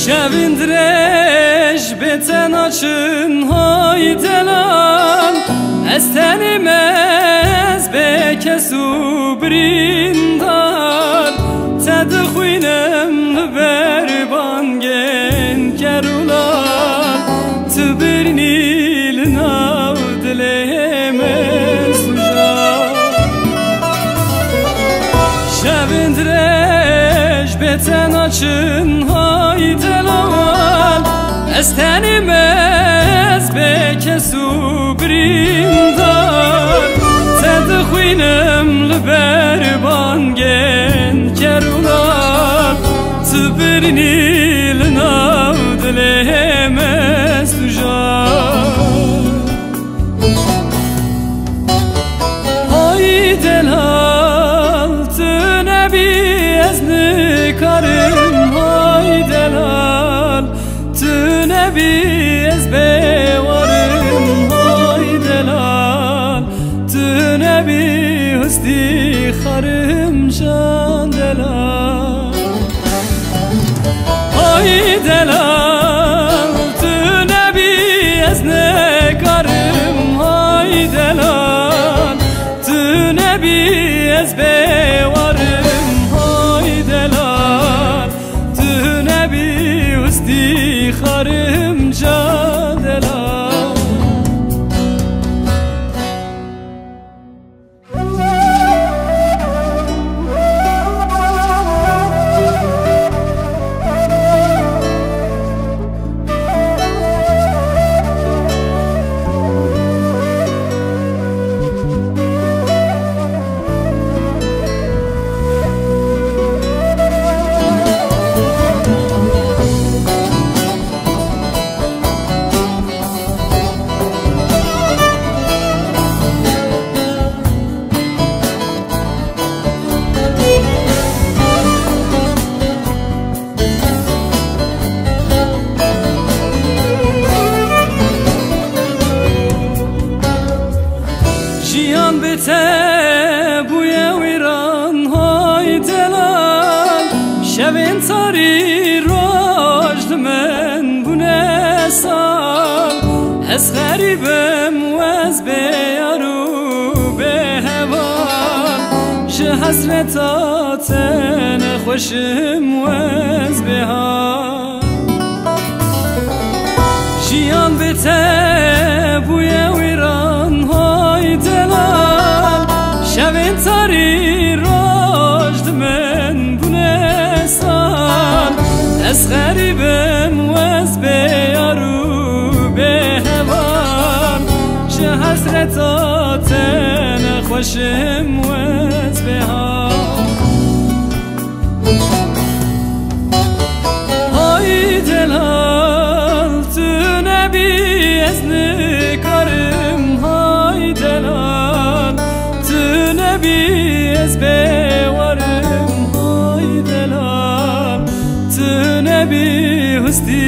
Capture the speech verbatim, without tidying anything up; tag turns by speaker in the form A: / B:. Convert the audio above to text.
A: شبین درش بتن آچن های دلان از تنیم از به کسو بریندار تدخوینم لبر بانگن کرولان تو برنیل ناو دلیم سوژان شبین درش بتن آچن های دلان از تنیم از به کسو بریندار تدخوینم لبر بانگن کرولان تو برنیل ناو دلیم سوژان های دلال تو نبی از نکارم های دلال تو نبی از بیوارم های دلال تو نبی هستی خارم جان دلال های دلال تو نبی از نکارم های دلال تو نبی از بیوارم های دلال تو نبی هستی خارم جان دلال جیان بته بوی ویران های دلال شبین تاری روشد من بونه سال از غریبم و از بیارو به هوان شه حسرتاتن خوشم و از بهار جیان بته بوی ویران های دلال شبین تاری روشد من بونه سال از غریبم و از بیارو به هوان چه حسرتاتن خوشم و از بهار های دلال تو نبی از نکارم های دلال تو نبی از بیوارم های دلال تو نبی هستی